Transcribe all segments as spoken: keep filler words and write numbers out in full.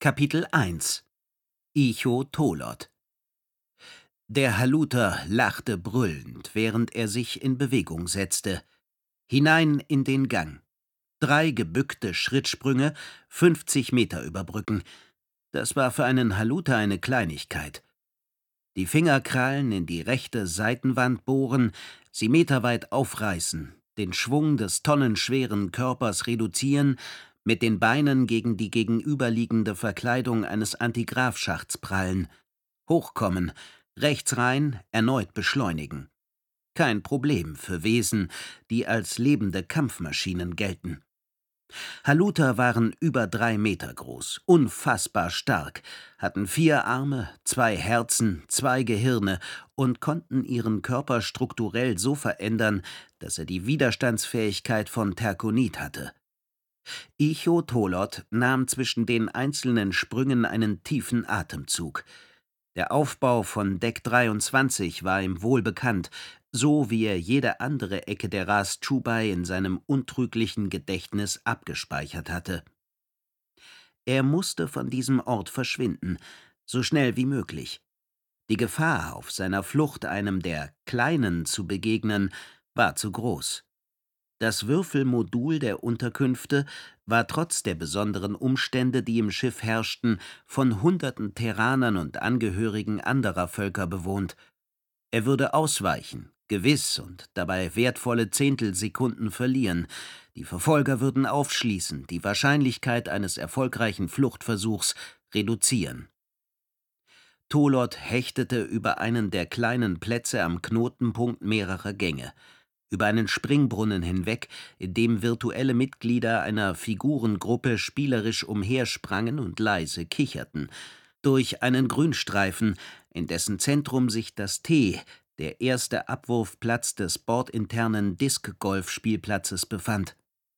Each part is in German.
Kapitel eins Icho Tolot. Der Haluter lachte brüllend, während er sich in Bewegung setzte. Hinein in den Gang. Drei gebückte Schrittsprünge, fünfzig Meter überbrücken. Das war für einen Haluter eine Kleinigkeit. Die Fingerkrallen in die rechte Seitenwand bohren, sie meterweit aufreißen, den Schwung des tonnenschweren Körpers reduzieren, mit den Beinen gegen die gegenüberliegende Verkleidung eines Antigrafschachts prallen, hochkommen, rechts rein, erneut beschleunigen. Kein Problem für Wesen, die als lebende Kampfmaschinen gelten. Haluter waren über drei Meter groß, unfassbar stark, hatten vier Arme, zwei Herzen, zwei Gehirne und konnten ihren Körper strukturell so verändern, dass er die Widerstandsfähigkeit von Terkonit hatte. Icho Tolot nahm zwischen den einzelnen Sprüngen einen tiefen Atemzug. Der Aufbau von Deck dreiundzwanzig war ihm wohlbekannt, so wie er jede andere Ecke der Ras Chubai in seinem untrüglichen Gedächtnis abgespeichert hatte. Er musste von diesem Ort verschwinden, so schnell wie möglich. Die Gefahr, auf seiner Flucht einem der Kleinen zu begegnen, war zu groß. Das Würfelmodul der Unterkünfte war trotz der besonderen Umstände, die im Schiff herrschten, von hunderten Terranern und Angehörigen anderer Völker bewohnt. Er würde ausweichen, gewiss, und dabei wertvolle Zehntelsekunden verlieren. Die Verfolger würden aufschließen, die Wahrscheinlichkeit eines erfolgreichen Fluchtversuchs reduzieren. Tolot hechtete über einen der kleinen Plätze am Knotenpunkt mehrerer Gänge. Über einen Springbrunnen hinweg, in dem virtuelle Mitglieder einer Figurengruppe spielerisch umhersprangen und leise kicherten, durch einen Grünstreifen, in dessen Zentrum sich das T, der erste Abwurfplatz des bordinternen Disc-Golf-Spielplatzes, befand.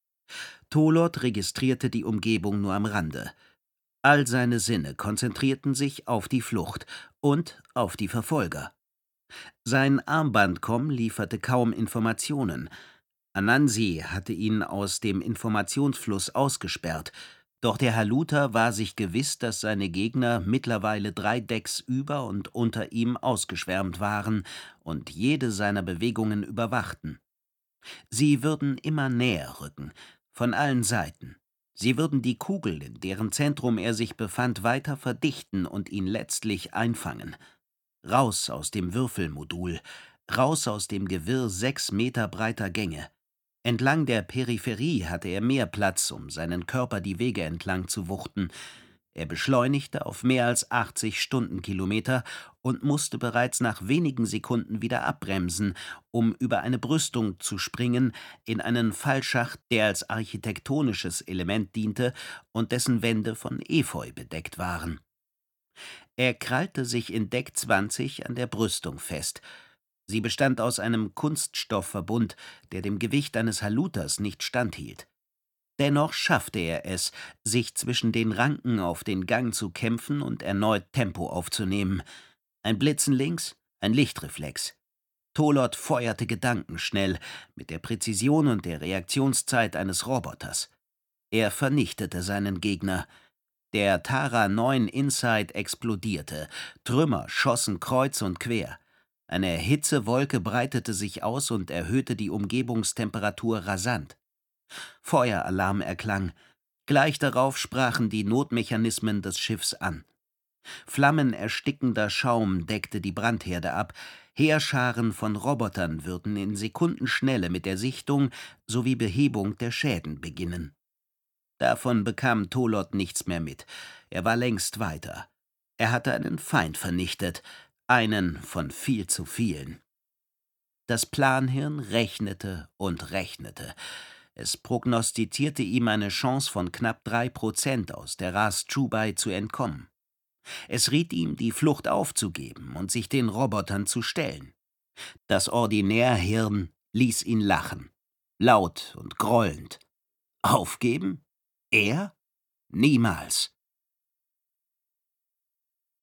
Tolot registrierte die Umgebung nur am Rande. All seine Sinne konzentrierten sich auf die Flucht und auf die Verfolger. Sein Armbandkomm lieferte kaum Informationen. Anansi hatte ihn aus dem Informationsfluss ausgesperrt, doch der Haluter war sich gewiss, dass seine Gegner mittlerweile drei Decks über und unter ihm ausgeschwärmt waren und jede seiner Bewegungen überwachten. Sie würden immer näher rücken, von allen Seiten. Sie würden die Kugel, in deren Zentrum er sich befand, weiter verdichten und ihn letztlich einfangen. Raus aus dem Würfelmodul, raus aus dem Gewirr sechs Meter breiter Gänge. Entlang der Peripherie hatte er mehr Platz, um seinen Körper die Wege entlang zu wuchten. Er beschleunigte auf mehr als achtzig Stundenkilometer und musste bereits nach wenigen Sekunden wieder abbremsen, um über eine Brüstung zu springen in einen Fallschacht, der als architektonisches Element diente und dessen Wände von Efeu bedeckt waren. Er krallte sich in Deck zwanzig an der Brüstung fest. Sie bestand aus einem Kunststoffverbund, der dem Gewicht eines Haluters nicht standhielt. Dennoch schaffte er es, sich zwischen den Ranken auf den Gang zu kämpfen und erneut Tempo aufzunehmen. Ein Blitzen links, ein Lichtreflex. Tolot feuerte gedankenschnell, mit der Präzision und der Reaktionszeit eines Roboters. Er vernichtete seinen Gegner. Der Tara neun Insight explodierte, Trümmer schossen kreuz und quer. Eine Hitzewolke breitete sich aus und erhöhte die Umgebungstemperatur rasant. Feueralarm erklang. Gleich darauf sprachen die Notmechanismen des Schiffs an. Flammenerstickender Schaum deckte die Brandherde ab. Heerscharen von Robotern würden in Sekundenschnelle mit der Sichtung sowie Behebung der Schäden beginnen. Davon bekam Tolot nichts mehr mit. Er war längst weiter. Er hatte einen Feind vernichtet, einen von viel zu vielen. Das Planhirn rechnete und rechnete. Es prognostizierte ihm eine Chance von knapp drei Prozent aus der Ras Chubai zu entkommen. Es riet ihm, die Flucht aufzugeben und sich den Robotern zu stellen. Das Ordinärhirn ließ ihn lachen, laut und grollend. Aufgeben? Er? Niemals.